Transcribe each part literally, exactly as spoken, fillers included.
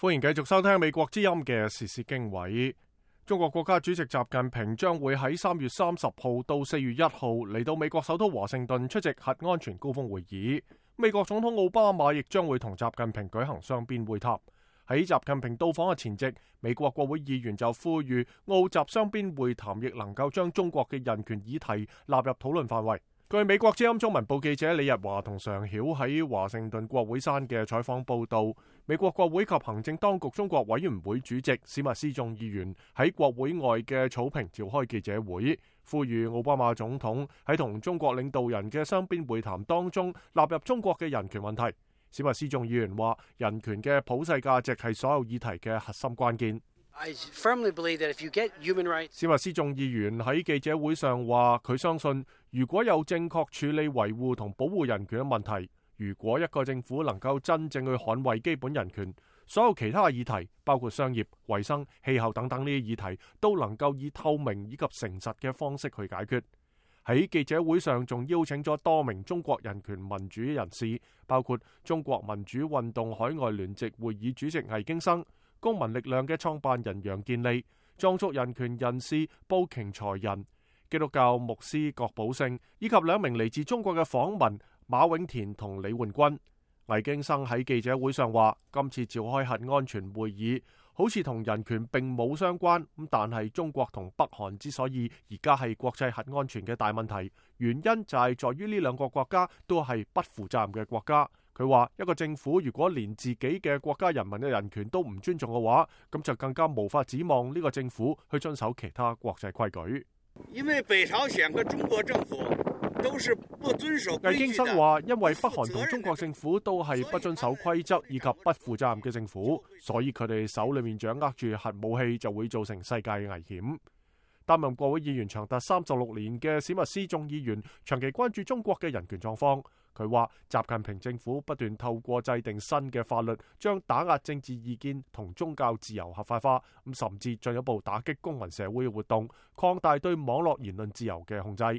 歡迎繼續收聽美國之音嘅時事經緯。中國國家主席習近平將會喺三月三十號到四月一號嚟到美國首都華盛頓出席核安全高峰會議。美國總統奧巴馬亦將會同習近平舉行雙邊會談。喺習近平到訪嘅前夕，美國國會議員就呼籲澳習雙邊會談亦能夠將中國嘅人權議題納入討論範圍。據美國之音中文部記者李日華同常曉喺華盛頓國會山嘅採訪報道，美國國會及行政當局中國委員會主席史密斯眾議員喺國會外嘅草坪召開記者會，呼籲奧巴馬總統喺同中國領導人嘅雙邊會談當中納入中國嘅人權問題。史密斯眾議員話，人權嘅普世價值係所有議題嘅核心關鍵。 I firmly believe that if you get human rights， 史密斯眾議員喺記者會上話，佢相信如果有正確處理維護同保護人權嘅問題，如果一個政府能夠真正去捍衛基本人權，所有其他議題，包括商業、衛生、氣候等等呢啲議題，都能夠以透明以及誠實嘅方式去解決。喺記者會上仲邀請咗多名中國人權民主人士，包括中國民主運動海外聯席會議主席魏京生、公民力量嘅創辦人楊健利、藏族人權人士布瓊才仁、基督教牧師郭寶勝，以及兩名嚟自中國嘅訪民馬永田同李煥君。魏京生喺記者會上話，今次召開核安全會議好似同人權並冇相關，咁但係中國同北韓之所以而家係國際核安全嘅大問題，原因就係在於呢兩個國家都係不負責任嘅國家。佢話一個政府如果連自己嘅國家人民嘅人權都唔尊重嘅話，咁就更加無法指望呢個政府去遵守其他國際規矩。 因為北朝鮮和中國政府都是不遵守規矩的。 魏京生話，因為北韓同中國政府都係不遵守規則以及不負責任嘅政府，所以佢哋手裏面掌握住核武器就會造成世界嘅危險。擔任國會議員長達三十六年嘅史密斯眾議員長期關注中國嘅人權狀況。佢話習近平政府不斷透過制定新嘅法律，將打壓政治意見同宗教自由合法化，咁甚至進一步打擊公民社會嘅活動，擴大對網絡言論自由嘅控制。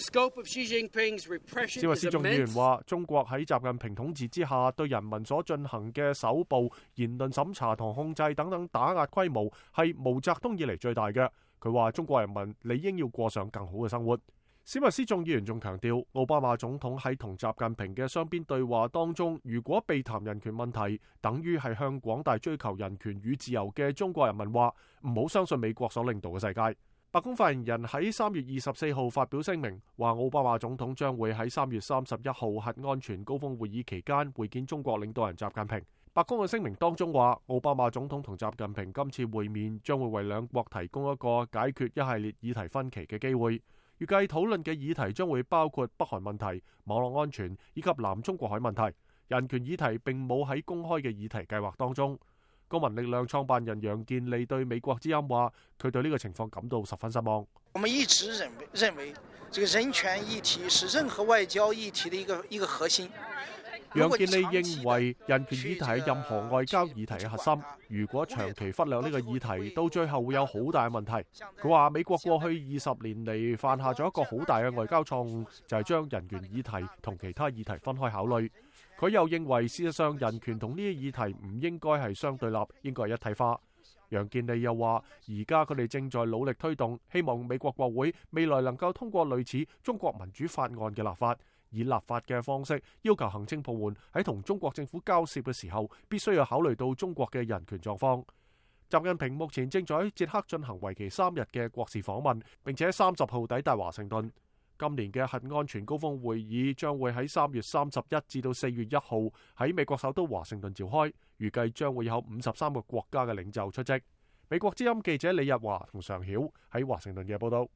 史密斯眾議員話，中國喺習近平統治之下對人民所進行嘅搜捕、言論審查同控制等等打壓規模係毛澤東以嚟最大嘅。佢話中國人民理應要過上更好嘅生活。史密斯眾議員仲強調，奧巴馬總統喺同習近平嘅雙邊對話當中，如果被談人權問題，等於係向廣大追求人權與自由嘅中國人民話，唔好相信美國所領導嘅世界。白宮發言人喺三月二十四號發表聲明，話奧巴馬總統將會喺三月三十一號核安全高峰會議期間會見中國領導人習近平。白宮嘅聲明當中話，奧巴馬總統同習近平今次會面將會為兩國提供一個解決一系列議題分歧嘅機會。預計討論嘅議題將會包括北韓問題、網絡安全以及南中國海問題。人權議題並冇喺公開嘅議題計劃當中。公民力量創辦人楊健利對美國之音話，佢對呢個情況感到十分失望。 我們一直認為認為這個人權議題是任何外交議題的一個一個核心。 楊健利認為人權議題係任何外交議題嘅核心。如果長期忽略呢個議題，到最後會有好大嘅問題。佢話美國過去二十年嚟犯下咗一個好大嘅外交錯誤，就係將人權議題同其他議題分開考慮。佢又認為事實上人權同呢啲議題唔應該係相對立，應該係一體化。楊健利又話，而家佢哋正在努力推動，希望美國國會未來能夠通過類似中國民主法案嘅立法，以立法嘅方式要求行政部門喺同中國政府交涉嘅時候，必須要考慮到中國嘅人權狀況。習近平目前正在捷克進行為期三日嘅國事訪問，並且三十號抵達華盛頓。今年嘅核安全高峰會議將會喺三月三十一至到四月一號喺美國首都華盛頓召開，預計將會有五十三個國家嘅領袖出席。美國之音記者李日華同常曉喺華盛頓嘅報道。